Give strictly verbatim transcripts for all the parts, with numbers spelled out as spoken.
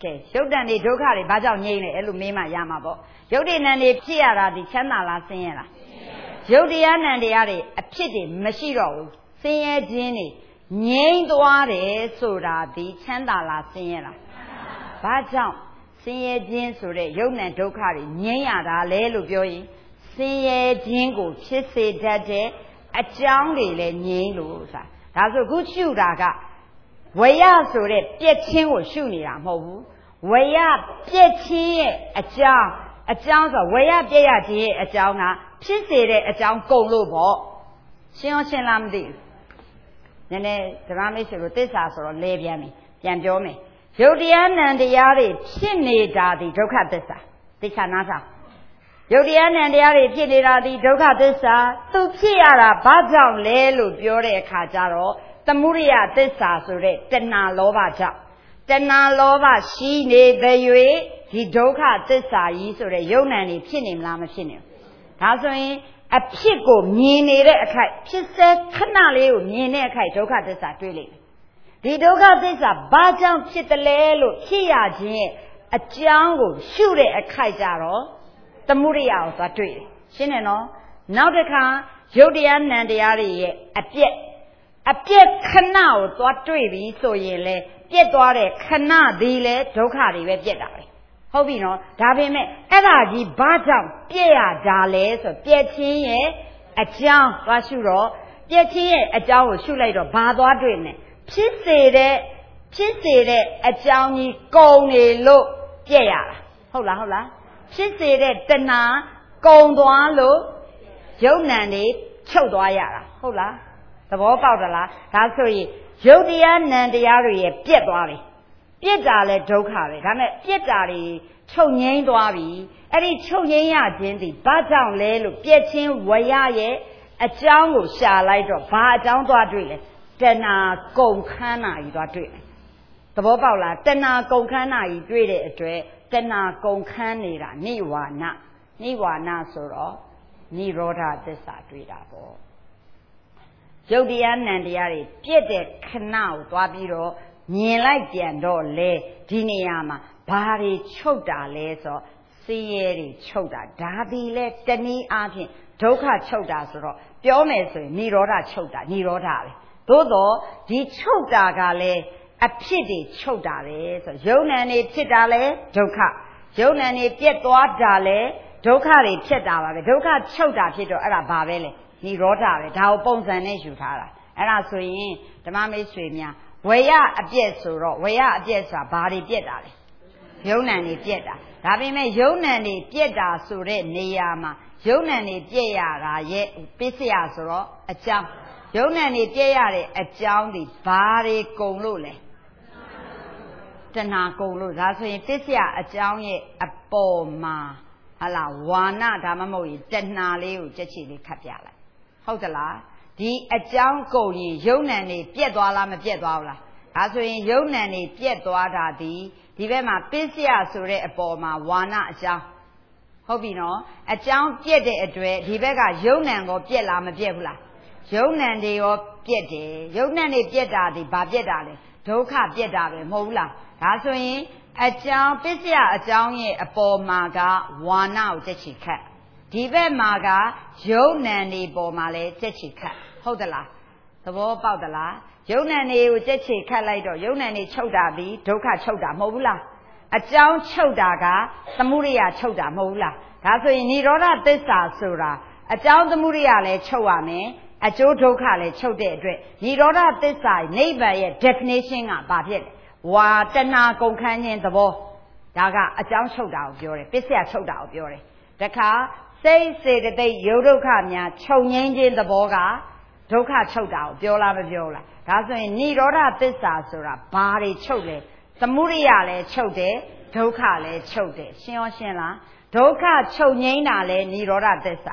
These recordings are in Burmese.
ကဲရုပ်တန်တွေဒုက္ခတွေဘာကြောင့်ငြိမ့်လဲအဲ့လိုမေးမှရမှာပေါ့ရုပ်တည်နံတွေဖြစ်ရတာဒီချမ်းသာလားဆင်းရဲလားရုပ်တရားနံတရားတွေအဖြစ်တွေမရှိတော့ဘူးဆင်းရဲခြင်းတွေငြိမ့်သွားတယ်ဆိုတာဒီချမ်းသာလားဆင်းရဲလားဘာကြောင့်ဆင်းရဲခြင်းဆိုတဲ့ရုပ်နံဒုက္ခတွေငြိမ့်ရတာလဲလို့ပြောရင်ဆင်းရဲခြင်းကိုဖြစ်စေတတ်တဲ့အကြောင်းတွေလည်းငြိမ့်လို့ဆိုတာဒါဆိုခုရှုတာကဝေယဆိုတဲ့ပြက်ချင်းကိုရှုနေတာမဟုတ်ဘူးဝေယပြက်ချင်းရဲ့အကြောင်းအကြောင်းဆိုဝေယပြက်ရခြင်းရဲ့အကြောင်းကဖြစ်စေတဲ့အကြောင်းကုန်လို့ပေါ့ရှင်းအောင်ရှင်းလားမသိဘူးနည်းနည်းဓမ္မမိတ်ဆွေတို့သစ္စာဆိုတော့လဲပြန်ပြီပြန်ပြောမယ်ရုပ်တရားနံတရားတွေဖြစ်နေတာဒီဒုက္ခသစ္စာသိချာနားထောင်ရုပ်တရားနံတရားတွေဖြစ်နေတာဒီဒုက္ခသစ္စာသူဖြစ်ရတာဘာကြောင့်လဲလို့ပြောတဲ့အခါကျတော့သမုဒိယသစ္စာဆိုတဲ့တဏှာလောဘကြောင့်တဏှာလောဘရှိနေတဲ့၍ဒီဒုက္ခသစ္စာကြီးဆိုတဲ့ယုံ nant တွေဖြစ်နေမလားမဖြစ်နေဘူးဒါဆိုရင်အဖြစ်ကိုမြင်နေတဲ့အခိုက်ဖြစ်စေခဏလေးကိုမြင်တဲ့အခိုက်ဒုက္ခသစ္စာတွေ့လိမ့်မယ်ဒီဒုက္ခသစ္စာဘာကြောင့်ဖြစ်တယ်လဲလို့ဖြစ်ရခြင်းရဲ့အကြောင်းကိုရှုတဲ့အခိုက်ကြတော့သမုဒိယကိုသွားတွေ့တယ်ရှင်းတယ်နော်နောက်တစ်ခါယုတ်တရားနံတရားတွေရဲ့အပြက်အပြက်ခဏကိုသွားတွေ့ပြီဆိုရင်လေပြက်သွားတဲ့ခဏသည်လေဒုက္ခတွေပဲပြက်တာပဲဟုတ်ပြီနော်ဒါပေမဲ့အဲ့ဒါကြီးဘာကြောင့်ပြက်ရတာလဲဆိုပြက်ချင်းရဲ့အကြောင်းသွားရှုတော့ပြက်ချင်းရဲ့အကြောင်းကိုရှုလိုက်တော့ဘာသွားတွေ့နေဖြစ်စေတဲ့ဖြစ်စေတဲ့အကြောင်းကြီးကုန်နေလို့ပြက်ရတာဟုတ်လားဟုတ်လားဖြစ်စေတဲ့တဏှာကုန်သွားလို့ယုံ nant တွေချုပ်သွားရတာဟုတ်လားသဘောပေါက်သလားဒါဆိုရင်ယုတ်တရားနံတရားတွေရဲ့ပြက်သွားပြီပြက်တာလဲဒုက္ခပဲဒါမဲ့ပြက်တာတွေချုပ်ငိမ့်သွားပြီအဲ့ဒီချုပ်ငိမ့်ရခြင်းဒီဘာကြောင့်လဲလို့ပြက်ချင်းဝရရဲ့အကြောင်းကိုရှာလိုက်တော့ဘာအကြောင်းသွားတွေ့လဲတဏှာကုန်ခန်းနာကြီးသွားတွေ့တယ်သဘောပေါက်လားတဏှာကုန်ခန်းနာကြီးတွေ့တဲ့အတွက်တဏှာကုန်ခန်းနေတာနိဝါဏနိဝါဏဆိုတော့နိရောဓသစ္စာတွေ့တာပေါ့ယုတ်တရားနံတရားတွေပြည့်တဲ့ခဏကိုသွားပြီးတော့မြင်လိုက်ပြန်တော့လေဒီနေရာမှာဘာတွေချုပ်တာလဲဆိုဆင်းရဲတွေချုပ်တာဒါဒီလဲတနည်းအားဖြင့်ဒုက္ခချုပ်တာဆိုတော့ပြောမယ်ဆိုရင်និရောဓချုပ်တာនិရောဓပဲသို့တော့ဒီချုပ်တာကလည်းအဖြစ်တွေချုပ်တာပဲဆိုယုံ nant တွေဖြစ်တာလဲဒုက္ခယုံ nant တွေပြက်သွားတာလဲဒုက္ခတွေဖြစ်တာပါပဲဒုက္ခချုပ်တာဖြစ်တော့အဲ့ဒါဘာပဲလဲនិရောဓပဲဒါကိုပုံစံနဲ့ယူထားတာအဲ့ဒါဆိုရင်ဓမ္မမိတ်ဆွေများဝေယအပြက်ဆိုတော့ဝေယအပြက်ဆိုတာဘာတွေပြက်တာလဲယုံ nant တွေပြက်တာဒါပေမဲ့ယုံ nant တွေပြက်တာဆိုတဲ့နေရာမှာယုံ nant တွေပြက်ရတာရဲ့ပစ္စယဆိုတော့အကြောင်းယုံ nant တွေပြက်ရတဲ့အကြောင်းဒီဘာတွေကုန်လို့လဲတဏှာကုန်လို့ဒါဆိုရင်ပစ္စယအကြောင်းရဲ့အပေါ်မှာဟာလားဝါဏဒါမှမဟုတ်ရင်တဏှာလေးကိုကြက်ချီလေးခတ်ပြလိုက်ဟုတ်သလားဒီအကြောင်းကုန်ရင်ယုံ nant တွေပြက်သွားလားမပြက်သွားဘူးလားဒါဆိုရင်ယုံ nant တွေပြက်သွားတာဒီဒီဘက်မှာပစ္စယဆိုတဲ့အပေါ်မှာဝါဏအကြောင်းဟုတ်ပြီနော်အကြောင်းပြက်တဲ့အတွက်ဒီဘက်ကယုံ nant ကိုပြက်လားမပြက်ဘူးလားယုံ nant တွေရောပြက်တယ်ယုံ nant တွေပြက်တာဒီဘာပြက်တာလဲဒုက္ခပြက်တာပဲမဟုတ်ဘူးလားဒါဆိုရင်အကြောင်းပစ္စယအကြောင်းရဲ့အပေါ်မှာကဝါဏကိုတက်ချီခတ်ဒီဘက်မှာကယုံ nant တွေပေါ်မှာလဲတက်ချီခတ်ဟုတ်သလားသဘောပေါက်သလားယုံ nant တွေကိုတက်ချီခတ်လိုက်တော့ယုံ nant တွေချုပ်တာပြီးဒုက္ခချုပ်တာမဟုတ်ဘူးလားအကြောင်းချုပ်တာကသမုဒိယချုပ်တာမဟုတ်ဘူးလားဒါဆိုရင်និရောဓသစ္စာဆိုတာအကြောင်းသမုဒိယလည်းချုပ်ရမယ်အကျိုးဒုက္ခလည်းချုပ်တဲ့အတွက်និရောဓသစ္စာနိဗ္ဗာန်ရဲ့ definition ကဘာဖြစ်လဲဝါတဏှာကုန်ခန်းခြင်းသဘောဒါကအကြောင်းချုပ်တာကိုပြောတယ်ပစ္စယချုပ်တာကိုပြောတယ်တခါစိတ်စေတသိက်ယုတ်ဒုက္ခများချုပ်ငြိမ်းခြင်းသဘောကဒုက္ခချုပ်တာကိုပြောလားမပြောလားဒါဆိုရင်និရောဓသစ္စာဆိုတာဘာတွေချုပ်လဲသမုဒိယလည်းချုပ်တယ်ဒုက္ခလည်းချုပ်တယ်ရှင်းရောရှင်းလားဒုက္ခချုပ်ငြိမ်းတာလည်းនិရောဓသစ္စာ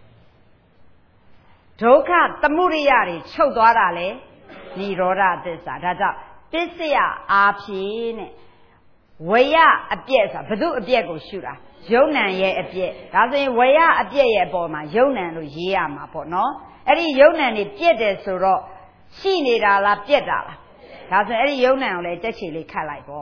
ဒုက္ခသမုဒိယတွေချုပ်သွားတာလည်းនិရောဓသစ္စာဒါကြောင့်ပစ္စယအားဖြင့်နဲ့ဝေယအပြက်ဆိုတာဘု து အပြက်ကိုရှုတာယုံ nant ရဲ့အပြက်ဒါဆိုရင်ဝေယအပြက်ရဲ့အပေါ်မှာယုံ nant လို့ရေးရမှာပေါ့နော်အဲ့ဒီယုံ nant တွေပြက်တယ်ဆိုတော့ရှိနေတာလားပြက်တာလားဒါဆိုရင်အဲ့ဒီယုံ nant ကိုလည်းတက်ချီလေးခတ်လိုက်ပေါ့ဟ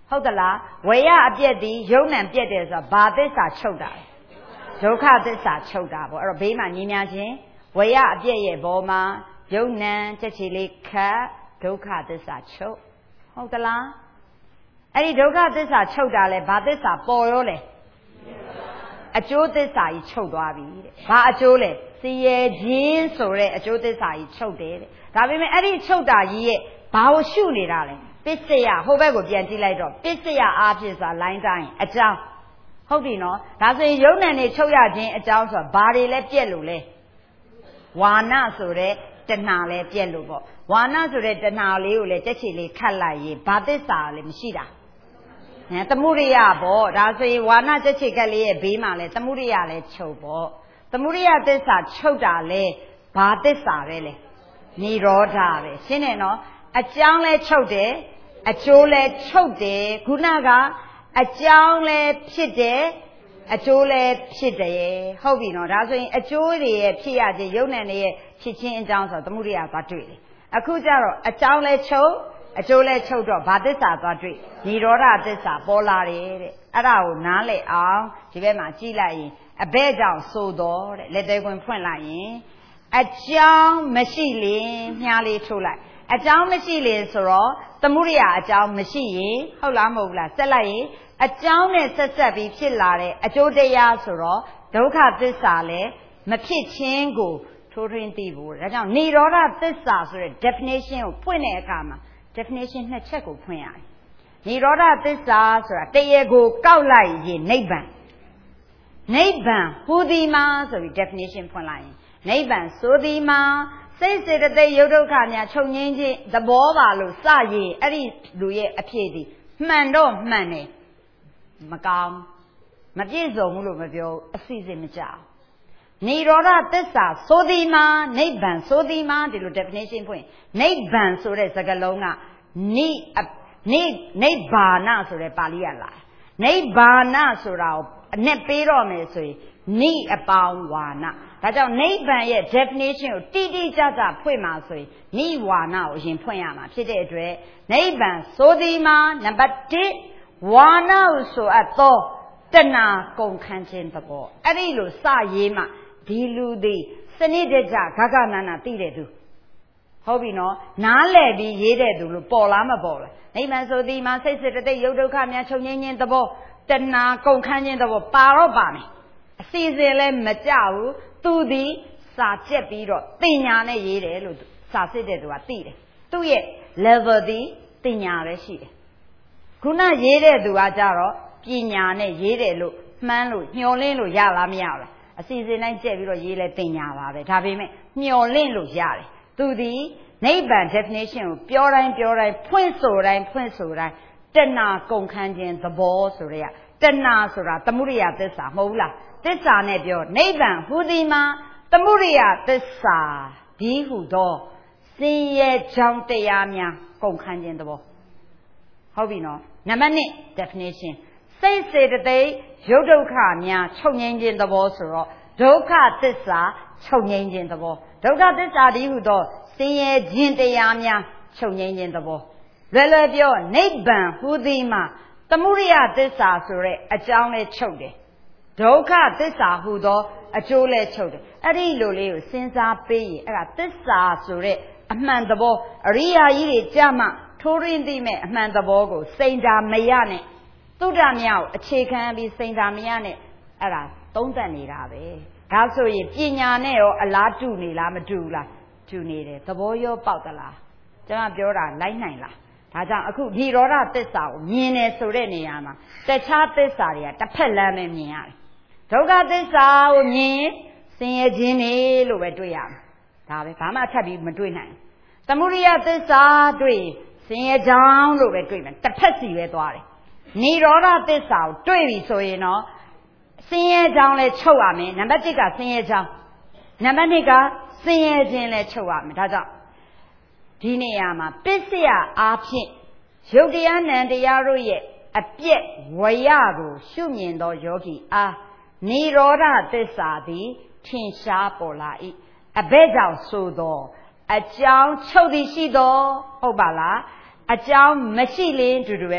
ဟုတ်သလားဝေယအပြက်ဒီယုံနံပြက်တယ်ဆိုတော့ဘာသစ္စာချုပ်တာဒုက္ခသစ္စာချုပ်တာပေါ့အဲ့တော့ဘေးမှာညီများချင်းဝေယအပြက်ရဲ့ဘောမှာယုံနံချက်ချီလေးခတ်ဒုက္ခသစ္စာချုပ်ဟုတ်သလားအဲ့ဒီဒုက္ခသစ္စာချုပ်တာလဲဘာသစ္စာပေါ်ရောလဲအကျိုးသစ္စာကြီးချုပ်သွားပြီတဲ့ဘာအကျိုးလဲစည်ရဲခြင်းဆိုတဲ့အကျိုးသစ္စာကြီးချုပ်တယ်တဲ့ဒါပေမဲ့အဲ့ဒီချုပ်တာကြီးရဲ့ဘာကိုရှုနေတာလဲပစ္စယဟိုဘက်ကိုပြန်ကြည့်လိုက်တော့ပစ္စယအားဖြင့်ဆိုတာလိုင်းတိုင်းအကြောင်းဟုတ်ပြီနော်ဒါဆိုရင်ယုံ nant နေချုပ်ရခြင်းအကြောင်းဆိုတာဘာတွေလဲပြက်လို့လဲဝါနဆိုတဲ့တဏှာလဲပြက်လို့ပေါ့ဝါနဆိုတဲ့တဏှာလေးကိုလဲတက်ချီလေးခတ်လိုက်ရင်ဘာသစ္စာလဲမရှိတာဟမ်သမုဒိယပေါ့ဒါဆိုရင်ဝါနတက်ချီကလေးရဲ့ဘေးမှာလဲသမုဒိယလဲချုပ်ပေါ့သမုဒိယသစ္စာချုပ်တာလဲဘာသစ္စာပဲလဲនិရောဓပဲရှင်းတယ်နော်အကြောင်းလဲချုပ်တယ်အကျိုးလဲချုပ်တယ်ခုနကအကြောင်းလဲဖြစ်တယ်အကျိုးလဲဖြစ်တယ်ဟုတ်ပြီနော်ဒါဆိုရင်အကျိုးတွေရဲ့ဖြစ်ရခြင်းယုံ nant ရဲ့ဖြစ်ခြင်းအကြောင်းဆိုသမုဒိယသွားတွေ့တယ်အခုကျတော့အကြောင်းလဲချုပ်အကျိုးလဲချုပ်တော့ဘာသစ္စာသွားတွေ့និရောဓသစ္စာပေါ်လာတယ်တဲ့အဲ့ဒါကိုနားလည်အောင်ဒီဘက်မှာကြည့်လိုက်ရင်အဘဲကြောင့်ဆိုတော့တဲ့လက်သေးခွင်ဖွင့်လိုက်ရင်အကြောင်းမရှိရင်မြားလေးထိုးလိုက်အကြောင်းမရှိရင်ဆိုတော့သမုဒိယအကြောင်းမရှိရင်ဟုတ်လားမဟုတ်လားဆက်လိုက်ရင်အကြောင်းနဲ့ဆက်ဆက်ပြီးဖြစ်လာတဲ့အကျိုးတရားဆိုတော့ဒုက္ခသစ္စာလည်းမဖြစ်ခြင်းကိုထိုးထွင်းသိဖို့ဒါကြောင့်និရောဓသစ္စာဆိုတဲ့ definition ကိုဖွင့်တဲ့အခါမှာ definition နှစ်ချက်ကိုဖွင့်ရတယ်និရောဓသစ္စာဆိုတာတရားကိုကောက်လိုက်ရင်နိဗ္ဗာန်နိဗ္ဗာန်ဟူသည်မှာဆိုပြီး definition ဖွင့်လိုက်ရင်နိဗ္ဗာန်ဆိုသည်မှာစိတ်စေတသိက်ယုတ်ဒုက္ခများချုပ်ငြိမ်းခြင်းသဘောပါလို့စရင်အဲ့ဒီလူရဲ့အဖြစ်ဒီမှန်တော့မှန်တယ်မကောင်းမပြည့်စုံဘူးလို့မပြောအစီအစဉ်မကြဘူးនិရောဓသစ္စာဆိုသည်မှာနိဗ္ဗာန်ဆိုသည်မှာဒီလို definition ဖွင့်နိဗ္ဗာန်ဆိုတဲ့စကားလုံးကနိနိနိဗ္ဗာနဆိုတဲ့ပါဠိရလာနိဗ္ဗာနဆိုတာကိုအနဲ့ပေးတော့မယ်ဆိုရင်နိအပေါင်းဝါနဒါကြောင့်နိဗ္ဗာန်ရဲ့ definition ကိုတိတိကျကျဖွင့်မှာဆိုရင်နိဝါနကိုအရင်ဖွင့်ရမှာဖြစ်တဲ့အတွက်နိဗ္ဗာန်ဆိုသည်မှာနံပါတ်တစ်ဝါနကိုဆိုအပ်သောတဏှာကုန်ခန်းခြင်းသဘောအဲ့ဒီလိုစရေးမှဒီလူသည်စနစ်တကျဂဂနနာသိတဲ့သူဟုတ်ပြီနော်နားလည်ပြီးရေးတဲ့သူလို့ပေါ်လားမပေါ်လားနိဗ္ဗာန်ဆိုသည်မှာစိတ်စေတသိက်ယုတ်ဒုက္ခများချုပ်ငြိမ်းခြင်းသဘောတဏှာကုန်ခန်းခြင်းသဘောပါတော့ပါမယ်အစီအစဉ်လည်းမကြဘူးသူသည်စာကျက်ပြီးတော့တင်ညာနဲ့ရေးတယ်လို့စာစစ်တဲ့သူကသိတယ်သူ့ရဲ့ level သည်တင်ညာပဲရှိတယ်ခုနရေးတဲ့သူကကြတော့ပညာနဲ့ရေးတယ်လို့မှန်းလို့ညှော်လင့်လို့ရလားမရဘူးလားအစီအစဉ်တိုင်းကျက်ပြီးတော့ရေးလဲတင်ညာပါပဲဒါပေမဲ့ညှော်လင့်လို့ရတယ်သူသည်နိဗ္ဗာန် definition ကိုပြောတိုင်းပြောတိုင်းဖွင့်ဆိုတိုင်းဖွင့်ဆိုတိုင်းတဏှာကုန်ခန်းခြင်းသဘောဆိုရဲတဏှာဆိုတာသမုဒိယသစ္စာမဟုတ်ဘူးလားသစ္စာနဲ့ပြောနိဗ္ဗာန်ဟူသည်မှာသမုဒိယသစ္စာဒီဟုသောစင်ရဲ့ကြောင့်တရားများကုန်ခန်းခြင်းသဘောဟုတ်ပြီနော်နံပါတ်နှစ် definition စိတ်စေတသိက်ယုတ်ဒုက္ခများချုပ်ငြိမ်းခြင်းသဘောဆိုတော့ဒုက္ခသစ္စာချုပ်ငြိမ်းခြင်းသဘောဒုက္ခသစ္စာဒီဟုသောစင်ရဲ့ခြင်းတရားများချုပ်ငြိမ်းခြင်းသဘောလွယ်လွယ်ပြောနိဗ္ဗာန်ဟူသည်မှာသမုဒိယသစ္စာဆိုတဲ့အကြောင်းလဲချုပ်တယ်ဒုက္ခသစ္စာဟူသောအကျိုးလဲချုပ်တယ်အဲ့ဒီလိုလေးကိုစဉ်းစားပေးရင်အဲ့ဒါသစ္စာဆိုတဲ့အမှန်သဘောအရိယာကြီးတွေကြမှထိုးရင်းသိမဲ့အမှန်သဘောကိုစိန်တာမရနဲ့သုဒ္ဓမြကိုအခြေခံပြီးစိန်တာမရနဲ့အဲ့ဒါသုံးသပ်နေတာပဲဒါဆိုရင်ပညာနဲ့ရောအလားတူနေလားမတူဘူးလားတူနေတယ်သဘောရောပေါက်သလားကျွန်မပြောတာလိုက်နိုင်လားဒါကြောင့်အခုនិရောဓသစ္စာကိုမြင်တယ်ဆိုတဲ့နေရာမှာတခြားသစ္စာတွေကတစ်ဖက်လမ်းပဲမြင်ရတယ်ဒုက္ခသစ္စာကိုမြင်ဆင်းရဲခြင်းနေလို့ပဲတွေ့ရမှာဒါပဲဘာမှထပ်ပြီးမတွေ့နိုင်သမုဒိယသစ္စာတွေ့ဆင်းရဲကြောင်းလို့ပဲတွေ့မယ်တစ်ဖက်စီပဲသွားတယ်និရောဓသစ္စာကိုတွေ့ပြီဆိုရင်တော့ဆင်းရဲကြောင်းလဲချုပ်ရမယ်နံပါတ်တစ်ကဆင်းရဲကြောင်းနံပါတ်နှစ်ကဆင်းရဲခြင်းလဲချုပ်ရမယ်ဒါကြောင့်ဒီနေရာမှာပစ္စယအားဖြင့်ယုတ်တရားနံတရားတို့ရဲ့အပြက်ဝရကိုရှုမြင်သောယောဂီအားនិရောဓသစ္စာသည်ထင်ရှားပေါ်လာ၏အဘဲကြောင့်ဆိုသောအကြောင်းချုပ်သည်ရှိသောဟုတ်ပါလားအကြောင်းမရှိလင်းတူတူပဲပေါ့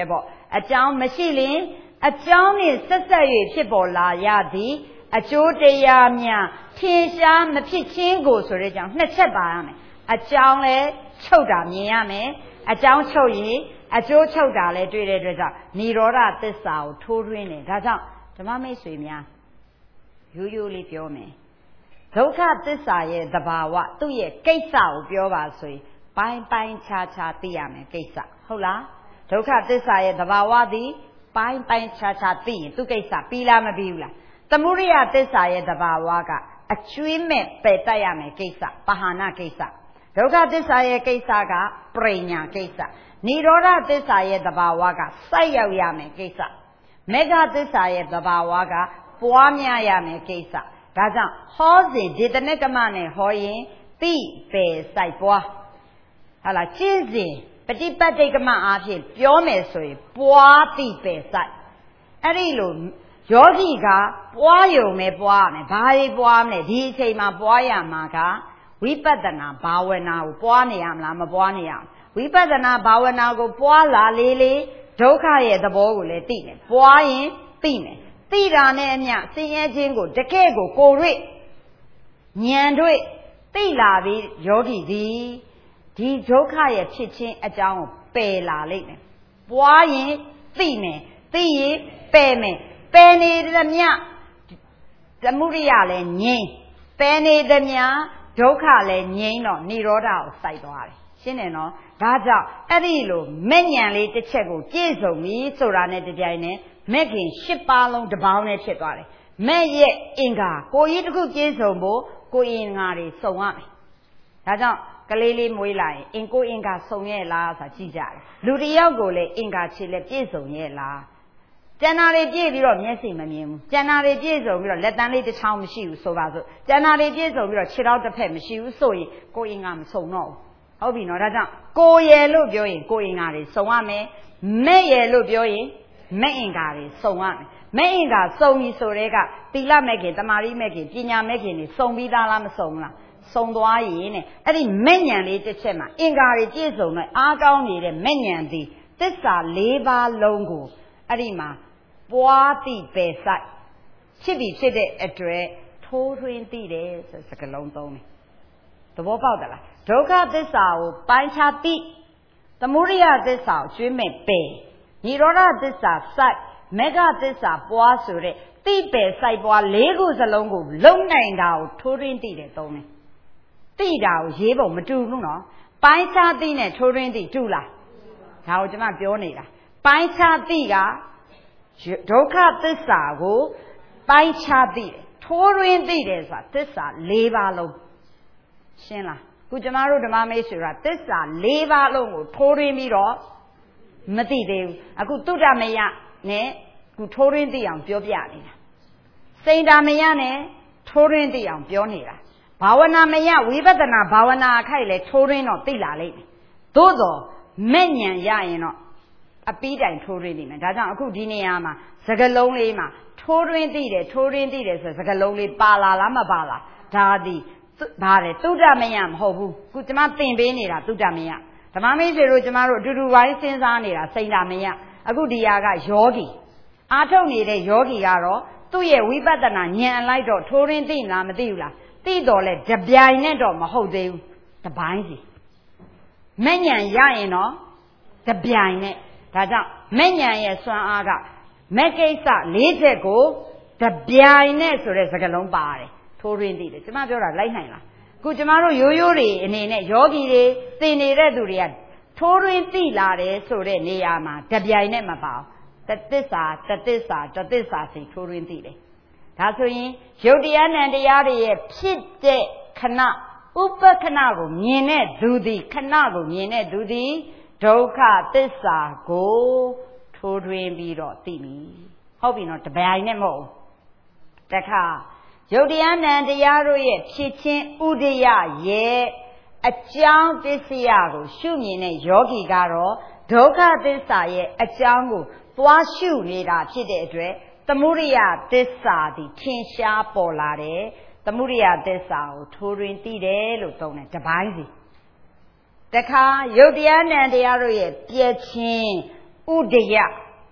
အကြောင်းမရှိရင်အကြောင်းနဲ့ဆက်ဆက်၍ဖြစ်ပေါ်လာရသည်အကျိုးတရားများထင်ရှားမဖြစ်ခြင်းကိုဆိုတဲ့အကြောင်းနှစ်ချက်ပါရမယ်အကြောင်းလဲချုပ်တာမြင်ရမယ်အကြောင်းချုပ်ရင်အကျိုးချုပ်တာလဲတွေ့တဲ့အတွက်ကြောင့်និရောဓသစ္စာကိုထိုးထွင်းတယ်ဒါကြောင့်ဓမ္မမိတ်ဆွေများရိုးရိုးလေးပြောမယ်ဒုက္ခသစ္စာရဲ့သဘာဝသူ့ရဲ့ကိစ္စကိုပြောပါဆိုရင်ပိုင်းပိုင်းခြားခြားသိရမယ်ကိစ္စဟုတ်လားဒုက္ခသစ္စာရဲ့သဘာဝသည်ပိုင်းပိုင်းခြားခြားသိရင်သူ့ကိစ္စပြီးလားမပြီးဘူးလားသမုဒိယသစ္စာရဲ့သဘာဝကအကျွေးမဲ့ပယ်တတ်ရမယ်ကိစ္စပဟာနာကိစ္စဒုက္ခသစ္စာရဲ့ကိစ္စကပရိညာကိစ္စនិရောဓသစ္စာရဲ့သဘာဝကစိုက်ရောက်ရမယ်ကိစ္စမေဃသစ္စာရဲ့သဘာဝကပွားများရမယ်ကိစ္စဒါကြောင့်ဟောစဉ်ဒေသနကမနဲ့ဟောရင်တိပယ်စိုက်ပွားဟာလားကျင့်စဉ်ပฏิပတ်တိကမအားဖြင့်ပြောမယ်ဆိုရင်ပွားတိပယ်စိုက်အဲ့ဒီလိုယောဂီကပွားယုံနဲ့ပွားရမယ်ဘာတွေပွားမလဲဒီအချိန်မှာပွားရမှာကဝိပဿနာဘာဝနာကိုပွားနေရမလားမပွားနေရအောင်ဝိပဿနာဘာဝနာကိုပွားလာလေလေဒုက္ခရဲ့သဘောကိုလည်းသိမယ်ပွားရင်သိမယ်သိတာနဲ့အမျှဆင်းရဲခြင်းကိုတကယ့်ကိုကိုယ်တွေ့ဉာဏ်တွေ့သိလာပြီးယောဂီဒီဒီဒုက္ခရဲ့ဖြစ်ခြင်းအကြောင်းကိုပယ်လာလိမ့်မယ်ပွားရင်သိမယ်သိရင်ပယ်မယ်ပယ်နေသမျှသမုဒိယလည်းငြိမ်းပယ်နေသမျှဒုက္ခလည်းငြိမ်းတော့និရောဓကိုစိုက်သွားတယ်ရှင်းတယ်နော်ဒါကြောင့်အဲ့ဒီလိုမဲ့ညံလေးတစ်ချက်ကိုပြည့်စုံပြီဆိုတာနဲ့တပြိုင်နက်မဲ့ခင်ရှစ်ပါးလုံးတစ်ပေါင်းနဲ့ဖြစ်သွားတယ်မဲ့ရဲ့အင်္ဂါကိုကြီးတစ်ခုပြည့်စုံဖို့ကိုအင်္ဂါတွေစုံရမယ်ဒါကြောင့်ကလေးလေးမွေးလာရင်အင်ကိုအင်္ဂါစုံရဲ့လားဆိုတာကြည့်ကြတယ်လူတစ်ယောက်ကိုလည်းအင်္ဂါခြေလက်ပြည့်စုံရဲ့လားကျန်တာတွေပြည့်ပြီးတော့မျက်စိမမြင်ဘူးကျန်တာတွေပြည့်စုံပြီးတော့လက်တန်းလေးတစ်ချောင်းမရှိဘူးဆိုပါစို့ကျန်တာတွေပြည့်စုံပြီးတော့ခြေထောက်တစ်ဖက်မရှိဘူးဆိုရင်ကိုအင်္ဂါမစုံတော့ဘူးဟုတ်ပြီနော်ဒါကြောင့်ကိုရယ်လို့ပြောရင်ကိုအင်္ဂါတွေစုံရမယ်မဲ့ရယ်လို့ပြောရင်မဲ့အင်္ဂါတွေစုံရမယ်မဲ့အင်္ဂါစုံပြီဆိုတဲ့ကသီလမဲ့ခင်တမာရီမဲ့ခင်ပညာမဲ့ခင်တွေစုံပြီးသားလားမစုံလားစုံသွားရင်နဲ့အဲ့ဒီမဲ့ညံလေးတစ်ချက်မှာအင်္ဂါတွေပြည့်စုံတော့အားကောင်းနေတဲ့မဲ့ညံသည်သစ္စာ၄ပါးလုံးကိုအဲ့ဒီမှာပွားတိပယ်ဆိုင်ဖြစ်ပြီးဖြစ်တဲ့အတွက်ထိုးထွင်းသိတယ်ဆိုစကားလုံးသုံးတယ်သဘောပေါက်သလားဒုက္ခသစ္စာကိုပိုင်းခြားသိသမုဒိယသစ္စာကိုကျွေးမဲ့ပယ်និရောဓသစ္စာစိုက်မေဃသစ္စာပွားဆိုတဲ့သိပယ်စိုက်ပွားလေးခုစလုံးကိုလုံနိုင်တာကိုထိုးထွင်းသိတယ်သုံးတယ်သိတာကိုရေးပုံမတူဘူးနော်ပိုင်းခြားသိနဲ့ထိုးထွင်းသိတူလားဒါကိုကျွန်မပြောနေတာပိုင်းခြားသိကဒုက္ခသစ္စာကိုပိုင်းခြားသိတယ်ထိုးထွင်းသိတယ်ဆိုတာသစ္စာ၄ပါးလုံးရှင်းလားခုကျမတို့ဓမ္မမိတ်ဆွေကသစ္စာ၄ပါးလုံးကိုထိုးထွင်းပြီးတော့မသိသေးဘူးအခုတုဒ္ဓမယနဲ့ခုထိုးထွင်းသိအောင်ပြောပြနေတာစိန်တာမယနဲ့ထိုးထွင်းသိအောင်ပြောနေတာဘာဝနာမယဝိပဿနာဘာဝနာအခိုက်လဲထိုးထွင်းတော့သိလာလိမ့်မယ်သို့တော့မဲ့ညံရရင်တော့အပီးတိုင်ထိုးထွင်းနေမယ်ဒါကြောင့်အခုဒီနေရာမှာစကလုံးလေးမှာထိုးထွင်းသိတယ်ထိုးထွင်းသိတယ်ဆိုစကလုံးလေးပါလာလားမပါလားဒါသည်ဘာလဲသုဒ္ဓမယမဟုတ်ဘူးခုကျမသင်ပေးနေတာသုဒ္ဓမယဓမ္မမိတ်ဆွေတို့ကျမတို့အတူတူဝိုင်းစဉ်းစားနေတာစိန်တာမယအခုဒီဟာကယောဂီအာထုတ်နေတဲ့ယောဂီကတော့သူ့ရဲ့ဝိပဿနာဉာဏ်အလိုက်တော့ထိုးရင်းသိလားမသိဘူးလားသိတော့လဲတပြိုင်နဲ့တော့မဟုတ်သေးဘူးတပိုင်းစီမဲ့ဉာဏ်ရရင်တော့တပြိုင်နဲ့ဒါကြောင့်မဲ့ဉာဏ်ရဲ့စွမ်းအားကမဲ့ကိစ္စ၄ချက်ကိုတပြိုင်နဲ့ဆိုတဲ့စကားလုံးပါတယ်ထိုးရင်းသိတယ်ကျမပြောတာလိုက်နိုင်လားခုကျမတို့ရိုးရိုးတွေအနေနဲ့ယောဂီတွေသင်နေတဲ့သူတွေကထိုးရင်းသိလာတယ်ဆိုတဲ့နေရာမှာတပြိုင်နဲ့မပါဘူးတသစ္စာတသစ္စာတသစ္စာစီထိုးရင်းသိတယ်ဒါဆိုရင်ယုတ်တရားနံတရားတွေရဲ့ဖြစ်တဲ့ခဏဥပခဏကိုမြင်တဲ့သူသည်ခဏကိုမြင်တဲ့သူသည်ဒုက္ခသစ္စာကိုထိုးထွင်းပြီးတော့သိပြီဟုတ်ပြီနော်တပြိုင်နဲ့မဟုတ်တခါယုတ်တရားနံတရားတို့ရဲ့ဖြစ်ခြင်းဥဒယရဲ့အကြောင်းပစ္စယကိုရှုမြင်တဲ့ယောဂီကတော့ဒုက္ခသစ္စာရဲ့အကြောင်းကိုသွားရှုနေတာဖြစ်တဲ့အတွက်သမုဒိယသစ္စာသည်ထင်ရှားပေါ်လာတယ်သမုဒိယသစ္စာကိုထိုးတွင်သိတယ်လို့သုံးတယ်တပိုင်းစီတခါယုတ်တရားနံတရားတို့ရဲ့ပြည့်ခြင်းဥဒယ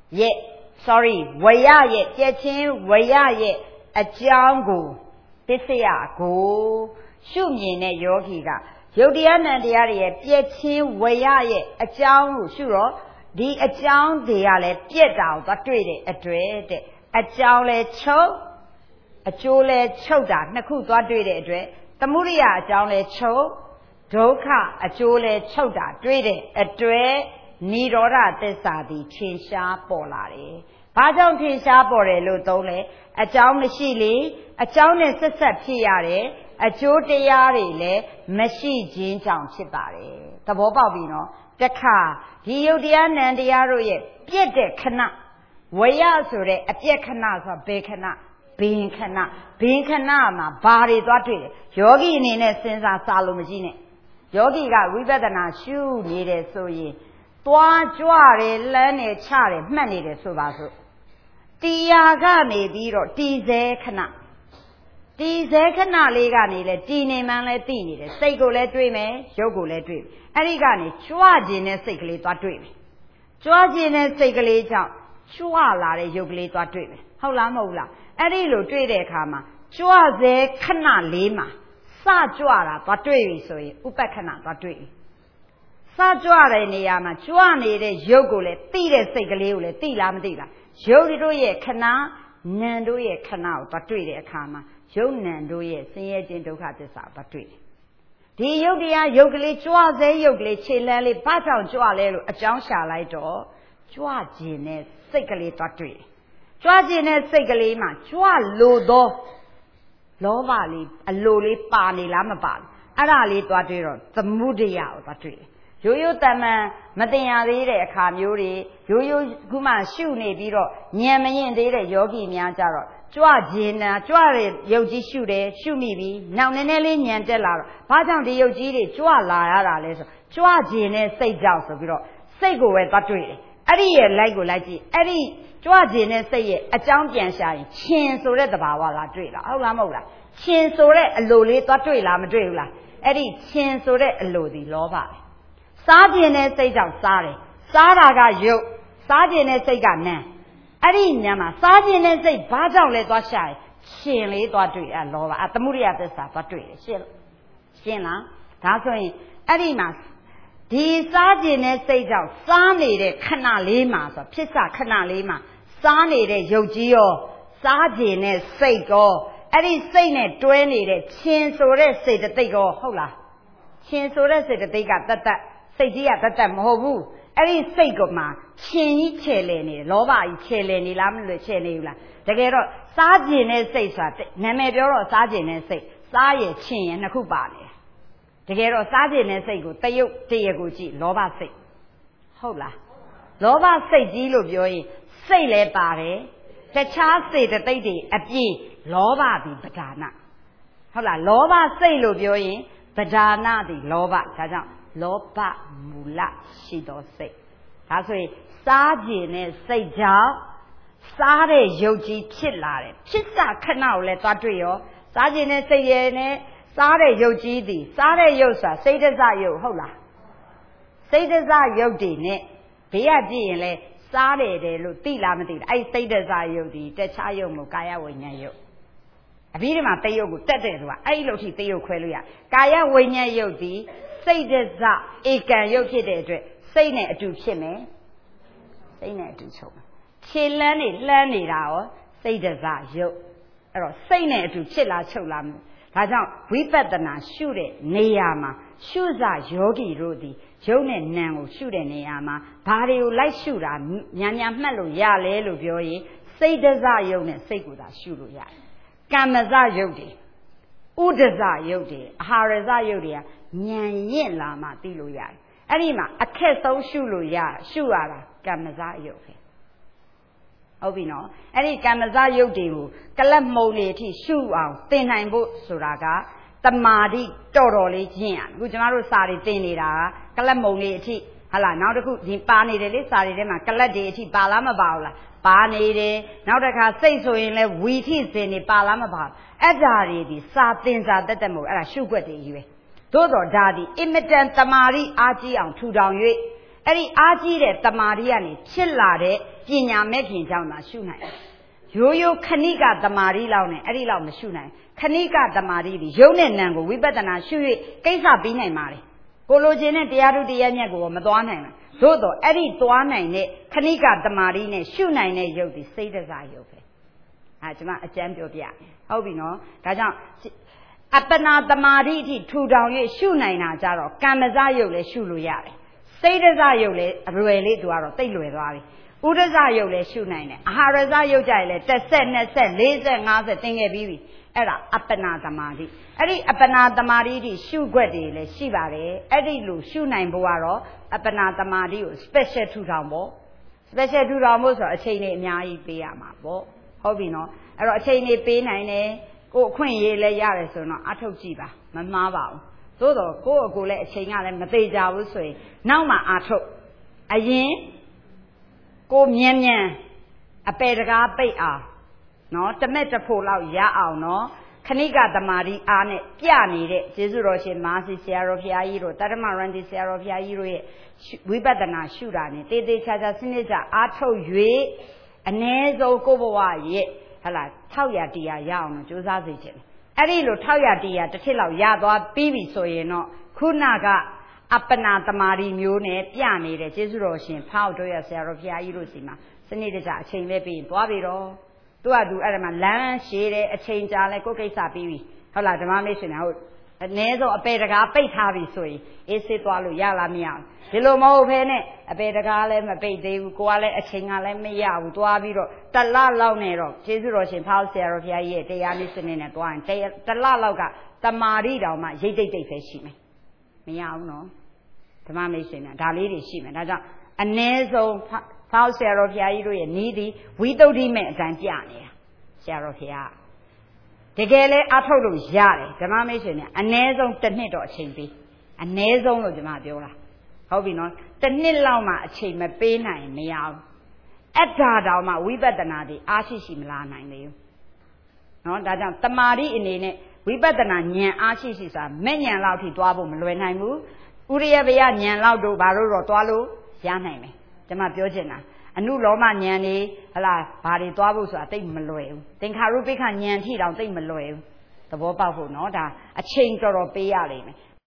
ရဲ့ sorry ဝရရဲ့ပြည့်ချင်းဝရရဲ့အကြောင်းကိုပစ္စယကိုရှုမြင်တဲ့ယောဂီကယုတ်တရားနံတရားတွေရဲ့ပြည့်ချင်းဝရရဲ့အကြောင်းကိုရှုတော့ဒီအကြောင်းတွေကလည်းပြည့်တာကိုသွားတွေ့တဲ့အတွက်တဲ့အကြောင်းလဲချုပ်အကျိုးလဲချုပ်တာနှစ်ခုသွားတွေ့တဲ့အတွက်သမုဒိယအကြောင်းလဲချုပ်ဒုက္ခအကျိုးလဲချုပ်တာတွေ့တဲ့အတွက်နိရောဓသစ္စာသည်ထင်ရှားပေါ်လာတယ်။ဘာကြောင့်ထင်ရှားပေါ်တယ်လို့သုံးလဲအကြောင်းမရှိလေအကြောင်းနဲ့ဆက်ဆက်ဖြစ်ရတယ်အကျိုးတရားတွေလည်းမရှိခြင်းကြောင့်ဖြစ်ပါတယ်။သဘောပေါက်ပြီနော်။တခါဒီယုတ်တရားနံတရားတို့ရဲ့ပြည့်တဲ့ခဏဝရဆိုတဲ့အပြည့်ခဏဆိုတာဘယ်ခဏဘင်ခဏဘင်ခဏမှာဘာတွေသွားတွေ့တယ်ယောဂီအနေနဲ့စဉ်းစားစားလို့မရှိနဲ့ယောဂီကဝိပဿနာရှုနေတယ်ဆိုရင်သွားကြွတယ်လမ်းနေချတယ်မှတ်နေတယ်ဆိုပါစို့တရားကနေပြီးတော့တည်စေခဏတည်စေခဏလေးကနေလဲတည်နေမှန်းလဲသိနေတယ်စိတ်ကိုလည်းတွေးမယ်ရုပ်ကိုလည်းတွေးမယ်အဲ့ဒီကနေကြွခြင်းနဲ့စိတ်ကလေးသွားတွေးမယ်ကြွခြင်းနဲ့စိတ်ကလေးကြောင့်ကြွလာတဲ့ရုပ်ကလေးသွားတွေးမယ်ဟုတ်လားမဟုတ်လားအဲ့ဒီလိုတွေးတဲ့အခါမှာကြွစေခဏလေးမှာစကြွတာသွားတွေးပြီဆိုရင်ဥပက္ခဏသွားတွေးပြီစကြွတဲ့နေရာမှာကြွနေတဲ့ရုပ်ကိုလည်းသိတဲ့စိတ်ကလေးကိုလည်းသိလားမသိလားရုပ်တို့ရဲ့ခဏနာမ်တို့ရဲ့ခဏကိုသွားတွေ့တဲ့အခါမှာရုပ်နာမ်တို့ရဲ့ဆင်းရဲခြင်းဒုက္ခသစ္စာသွားတွေ့တယ်ဒီရုပ်တရားရုပ်ကလေးကြွစေရုပ်ကလေးခြေလမ်းလေးဘာကြောင့်ကြွလဲလို့အကြောင်းရှာလိုက်တော့ကြွခြင်းနဲ့စိတ်ကလေးသွားတွေ့တယ်ကြွခြင်းနဲ့စိတ်ကလေးမှာကြွလို့သောလောဘလေးအလိုလေးပါနေလားမပါဘူးအဲ့ဒါလေးသွားတွေ့တော့သမုဒိယကိုသွားတွေ့တယ်ရိုးရိုးတမန်မတင်ရသေးတဲ့အခါမျိုးတွေရိုးရိုးခုမှရှုနေပြီးတော့ဉာဏ်မရင်သေးတဲ့ယောဂီများကြတော့ကြွခြင်းနာကြွတဲ့ရုပ်ကြီးရှုတယ်ရှုမိပြီနောက်နည်းနည်းလေးဉာဏ်တက်လာတော့ဘာကြောင့်ဒီရုပ်ကြီးတွေကြွလာရတာလဲဆိုကြွခြင်းနဲ့စိတ်ကြောင့်ဆိုပြီးတော့စိတ်ကိုပဲသွားတွေ့တယ်အဲ့ဒီရဲ့လိုက်ကိုလိုက်ကြည့်အဲ့ဒီကြွခြင်းနဲ့စိတ်ရဲ့အကြောင်းပြန်ရှာရင်ရှင်ဆိုတဲ့သဘာဝလားတွေ့လားဟုတ်လားမဟုတ်လားရှင်ဆိုတဲ့အလိုလေးသွားတွေ့လားမတွေ့ဘူးလားအဲ့ဒီရှင်ဆိုတဲ့အလိုဒီလောဘပဲစားခြင်းနဲ့စိတ်ကြောင့်စားတယ်စားတာကယုတ်စားခြင်းနဲ့စိတ်ကနံအဲ့ဒီညမှာစားခြင်းနဲ့စိတ်ဘာကြောင့်လဲသွားရှာရင်ရှင်လေးသွားတွေ့အဲ့လောဘအသမုဒိယသစ္စာသွားတွေ့တယ်ရှင်းရှင်းလားဒါဆိုရင်အဲ့ဒီမှာဒီစားခြင်းနဲ့စိတ်ကြောင့်စားနေတဲ့ခဏလေးမှာဆိုဖြစ်စခဏလေးမှာစားနေတဲ့ယုတ်ကြီးရောစားခြင်းနဲ့စိတ်ကောအဲ့ဒီစိတ်နဲ့တွဲနေတဲ့ရှင်ဆိုတဲ့စိတ်တသိက်ကောဟုတ်လားရှင်ဆိုတဲ့စိတ်တသိက်ကတတ်တတ်စိတ်ကြီးကတတ်တတ်မဟုတ်ဘူးအဲ့ဒီစိတ်ကမှရှင်ကြီးချေလေနေတယ်လောဘကြီးချေလေနေလားမလို့ချေနေဘူးလားတကယ်တော့စားကျင်တဲ့စိတ်ဆိုတာနာမည်ပြောတော့စားကျင်တဲ့စိတ်စားရချင်းရနှစ်ခုပါတယ်တကယ်တော့စားကျင်တဲ့စိတ်ကိုတယုတ်တရကိုကြည့်လောဘစိတ်ဟုတ်လားလောဘစိတ်ကြီးလို့ပြောရင်စိတ်လည်းပါတယ်တခြားစေတသိက်တွေအပြည့်လောဘသည်ပဓာနဟုတ်လားလောဘစိတ်လို့ပြောရင်ပဓာနသည်လောဘဒါကြောင့်လောဘမူလရှိသောစိတ်ဒါဆိုရင်စားခြင်းနဲ့စိတ်ကြောင့်စားတဲ့ယုတ်ကြီးဖြစ်လာတယ်ဖြစ်စခဏကိုလည်းသွားတွေ့ရောစားခြင်းနဲ့စိတ်ရဲ့နဲ့စားတဲ့ယုတ်ကြီးသည်စားတဲ့ယုတ်ဆိုတာစိတ်တစယုတ်ဟုတ်လားစိတ်တစယုတ်တွေနဲ့ဘေးကကြည့်ရင်လဲစားတယ်တယ်လို့သိလားမသိလားအဲ့စိတ်တစယုတ်ဒီတခြားယုတ်မဟုတ်ကာယဝိညာဉ်ယုတ်အပြီးဒီမှာတယုတ်ကိုတက်တယ်ဆိုတာအဲ့ဒီလို့ထိတယုတ်ခွဲလို့ရကာယဝိညာဉ်ယုတ်ဒီစိတ်တစဧကံယုတ်ဖြစ်တဲ့အတွက်စိတ်နဲ့အတူဖြစ်မယ်စိတ်နဲ့အတူချုပ်မယ်ခြေလန်းနေလှမ်းနေတာရောစိတ်တစယုတ်အဲ့တော့စိတ်နဲ့အတူဖြစ်လားချုပ်လားဒါကြောင့်ဝိပဿနာရှုတဲ့နေရာမှာရှုစယောဂီတို့ဒီယုတ်နဲ့နံကိုရှုတဲ့နေရာမှာဘာတွေကိုလိုက်ရှုတာညာညာမှတ်လို့ရလဲလို့ပြောရင်စိတ်တစယုတ်နဲ့စိတ်ကိုသာရှုလို့ရတယ်ကမ္မစယုတ်တွေဥဒဇယုတ်တွေအာဟာရဇယုတ်တွေကဉာဏ်ရင့်လာမှသိလို့ရတယ်အဲ့ဒီမှာအခက်ဆုံးရှုလို့ရရှုရတာကမ္မဇယုတ်ပဲဟုတ်ပြီနော်အဲ့ဒီကမ္မဇယုတ်တွေကိုကလတ်မုံနေအထိရှုအောင်သင်နိုင်ဖို့ဆိုတာကတမာတိတော်တော်လေးကျင့်ရအခုကျမတို့စာတွေသင်နေတာကလတ်မုံနေအထိဟာလားနောက်တစ်ခုဒီပါနေတယ်လေစာတွေထဲမှာကလတ်တွေအထိပါလားမပါဘူးလားပါနေတယ်နောက်တစ်ခါစိတ်ဆိုရင်လဲဝီထိစင်နေပါလားမပါဘူးအဲ့ဓာတွေဒီစာသင်စာတက်တက်မဟုတ်အဲ့ဒါရှုွက်တွေကြီးပဲသို့တော်ဒါဒီအင်မတန်တမာတိအားကြီးအောင်ထူထောင်၍အဲ့ဒီအားကြီးတဲ့တမာရီကနေဖြစ်လာတဲ့ပညာမဲ့ခင်ကြောင့်သာရှုနိုင်တယ်ရိုးရိုးခဏိကတမာရီလောက်နဲ့အဲ့ဒီလောက်မရှုနိုင်ခဏိကတမာရီဒီရုပ်နဲ့နာမ်ကိုဝိပဿနာရှု၍ကိစ္စပြီးနိုင်ပါလေကိုလိုချင်တဲ့တရားထုတရားမြတ်ကိုမသွားနိုင်ဘူးသို့တော့အဲ့ဒီသွားနိုင်တဲ့ခဏိကတမာရီနဲ့ရှုနိုင်တဲ့ရုပ်ဒီစိတ်တစားရုပ်ပဲအဲကျွန်မအကျမ်းပြောပြဟုတ်ပြီနော်ဒါကြောင့်အပ္ပနာတမာရီအထိထူထောင်၍ရှုနိုင်တာကြတော့ကမ္မဇရုပ်လည်းရှုလို့ရတယ်စိတ်တစားရုပ်လည်းအရွယ်လေးသူကတော့တိတ်လွယ်သွားပြီဥဒဇရုပ်လည်းရှုနိုင်တယ်အာဟာရဇရုပ်ကြရင်လည်းတစ်ဆက်နှစ်ဆက်လေးဆက်ငါးဆက်သင်ခဲ့ပြီးပြီအဲ့ဒါအပ္ပနာတမာတိအဲ့ဒီအပ္ပနာတမာတိရှုွက်တွေလည်းရှိပါတယ်အဲ့ဒီလိုရှုနိုင်ဖို့ကတော့အပ္ပနာတမာတိကို special ထူထောင်ဖို့ special ထူထောင်ဖို့ဆိုတော့အချိန်လေးအများကြီးပေးရမှာပေါ့ဟုတ်ပြီနော်အဲ့တော့အချိန်လေးပေးနိုင်တယ်ကိုအခွင့်အရေးလည်းရတယ်ဆိုတော့အထုတ်ကြည့်ပါမမှားပါဘူးသို့တော့ကိုယ့်အကိုလည်းအချိန်ကလည်းမသေးကြဘူးဆိုရင်နောက်မှအထုတ်အရင်ကိုမြန်မြန်အပေတကားပိတ်အောင်နော်တမက်တဖို့လောက်ရအောင်နော်ခဏိကတမာတိအားနဲ့ပြနေတဲ့ကျေးဇူးတော်ရှင်မာစီဆရာတော်ဘုရားကြီးတို့တတ္တမရန်တီဆရာတော်ဘုရားကြီးတို့ရဲ့ဝိပဿနာရှုတာနဲ့တေးသေးချာချာစနစ်ကြအားထုတ်၍အ ਨੇ ဆုံးကိုဘဝရဲ့ဟလာ၆ရာတရာရအောင်လို့ကြိုးစားစေချင်တယ်အဲ့ဒီလို၆ရာတရာတစ်ထစ်လောက်ရသွားပြီးပြီဆိုရင်တော့ခုနကအပ္ပနာတမာရီမျိုးနဲ့ပြနေတဲ့ကျေးဇူးတော်ရှင်ဖောက်တို့ရဆရာတော်ဘုရားကြီးတို့စီမှာစနစ်တကျအချိန်လေးပြီးရင်သွားပြီတော့သူကသူအဲ့ဒါမှလမ်းရှည်တယ်အချိန်ကြာလဲကိုယ်ကိစ္စပြီးပြီဟုတ်လားဓမ္မမိတ်ဆွေများဟုတ်အနည်းဆုံးအပေတကားပိတ်ထားပြီဆိုရင်အေးစစ်သွားလို့ရလားမရဘူးဒီလိုမဟုတ်ဘဲနဲ့အပေတကားလည်းမပိတ်သေးဘူးကိုကလည်းအချိန်ကလည်းမရဘူးသွားပြီးတော့တလလောက်နဲ့တော့ကျေးဇူးတော်ရှင်ဖောက်ဆရာတော်ဘုရားကြီးရဲ့တရားနည်းစနစ်နဲ့သွားရင်တလလောက်ကတမာရီတောင်မှရိတ်တိတ်တိတ်ပဲရှိမယ်မရဘူးနော်ဓမ္မမိတ်ဆွေများဒါလေးတွေရှိမယ်ဒါကြောင့်အ ਨੇ ဆုံးဖောက်ဆရာတော်ဘုရားကြီးတို့ရဲ့နီးသည်ဝိသုဒ္ဓိမဲ့အတိုင်းပြနေတာဆရာတော်ဘုရားတကယ်လဲအထုတ်လို့ရတယ်ဓမ္မမိတ်ဆွေများအ ਨੇ ဆုံးတစ်နှစ်တော့အချိန်ပေးအ ਨੇ ဆုံးလို့ကျွန်မပြောတာဟုတ်ပြီနော်တစ်နှစ်လောက်မှအချိန်မပေးနိုင်မရဘူးအဲ့ဒါတောင်မှဝိပဿနာတွေအားရှိရှိမလားနိုင်လေဘူးနော်ဒါကြောင့်တမာရီအနေနဲ့ဝိပဿနာဉာဏ်အားရှိရှိဆိုတာမဲ့ဉာဏ်လောက်ထိသွားဖို့မလွယ်နိုင်ဘူးဥရိယဘယဉာဏ်လောက်တို့ဘာလို့တော့သွားလို့ရနိုင်မယ်ကျွန်မပြောချင်တာအနုလောမဉာဏ်နေဟလာဘာတွေသွားဖို့ဆိုတာတိတ်မလွယ်ဘူးသင်္ခါရုပ္ပခဉာဏ်ထိတောင်တိတ်မလွယ်ဘူးသဘောပေါက်ဖို့နော်ဒါအချိန်တော်တော်ပေးရလိမ့်မယ်